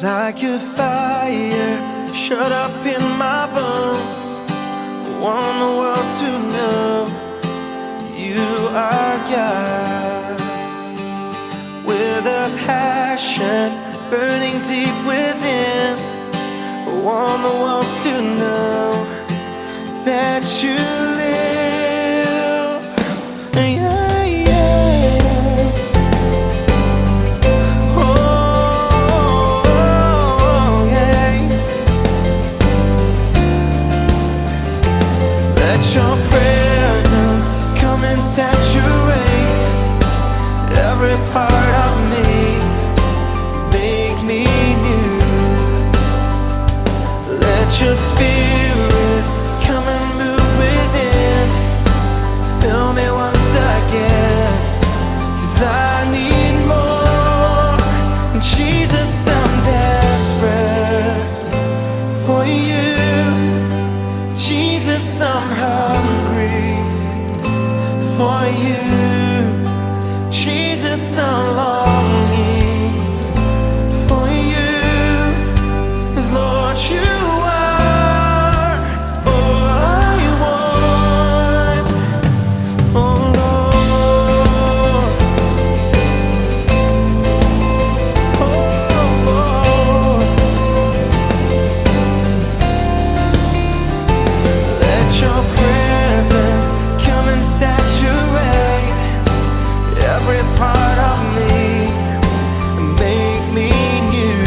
like a fire shut up in my bones. I want the world to know you are God. With a passion burning deep within, I want the world to know that you live. Yeah, yeah. Oh, yeah. Let your presence come and saturate every part of me. Make me new. Let your spirit come and move within. Fill me once again, 'cause I need more. Jesus, I'm desperate for you. Jesus, I'm hungry for you. Jesus, I'm longing for you. 'Cause Lord, you are all I want. Oh Lord, oh Lord. Let your presence come and saturate every part of me and make me new.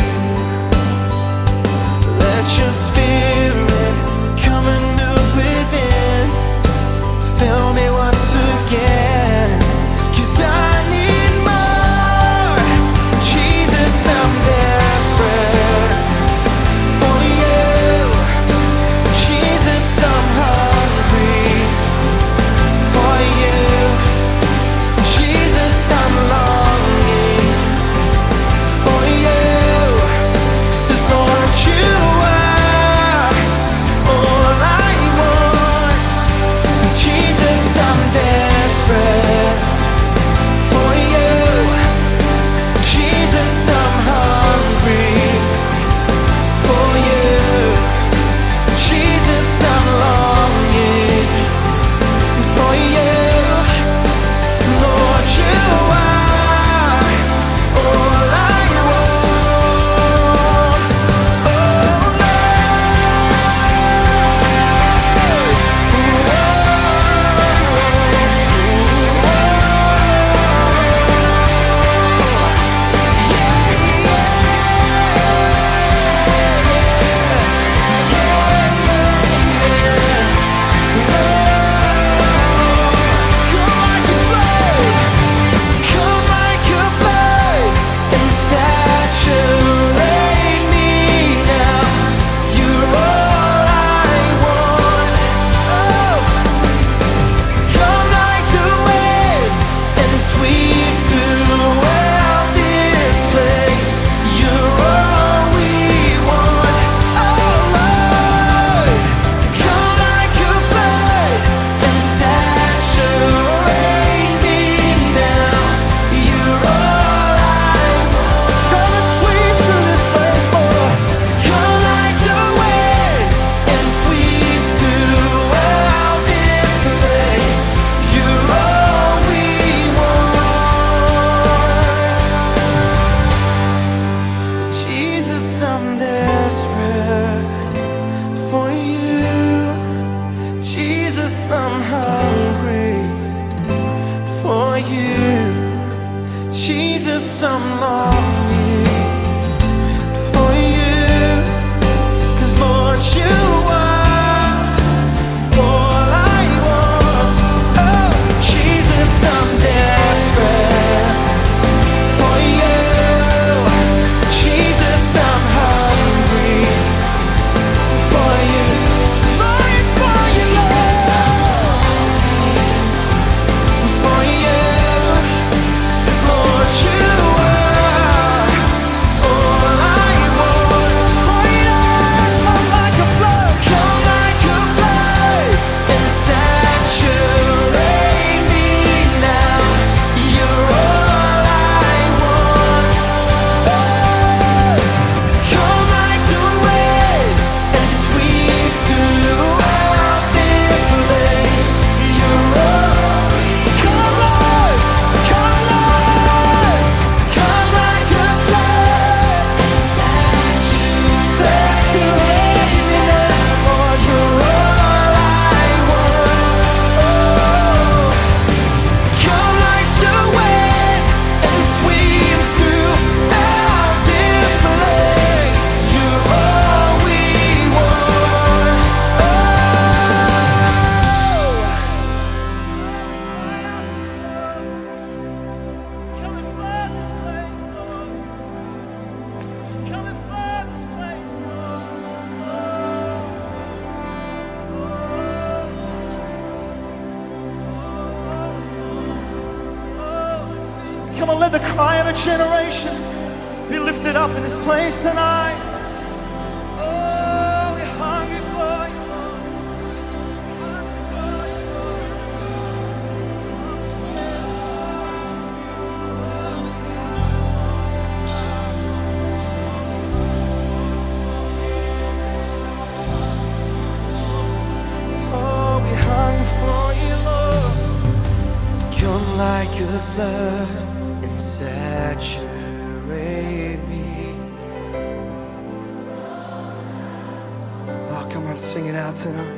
Let your spirit come and move within. Fill me once again, 'cause I need more. Jesus, I'm desperate for you. Jesus, I'm hungry for you. Jesus, I'm longing for you. 'Cause Lord, you are all I want. 'Cause Jesus, I'm desperate for you. Jesus, I'm hungry for you. Jesus, I'm longing for you. Lord, you are all I want. Oh come like a flood and saturate me now. You're all I want. Oh, come like the wind and sweep throughout this place. You're all we want. Oh Lord, come like a flood and saturate me now. You're all I want. Come and sweep through this place, Lord. Come like the wind and sweep throughout this place. You're all we want. Jesus, I'm desperate for you. Jesus, I'm hungry for you. Jesus, I'm longing for you. 'Cause Lord, you are all I want. Oh, Jesus, I'm desperate for you. Jesus, I'm hungry for you. For you, Lord. For you. 'Cause Lord, you are cry of a generation be lifted up in this place tonight. Oh, we're hungry for you, Lord. Oh, we're hungry for you, Lord. Come like a flood and saturate me. Oh, come on, sing it out tonight.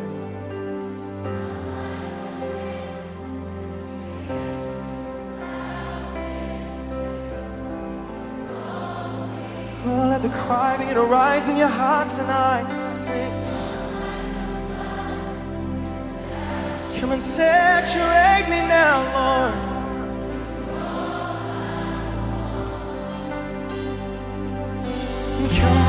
Oh, let the cry begin to rise in your heart tonight. Sing. Come and saturate me now, Lord. Come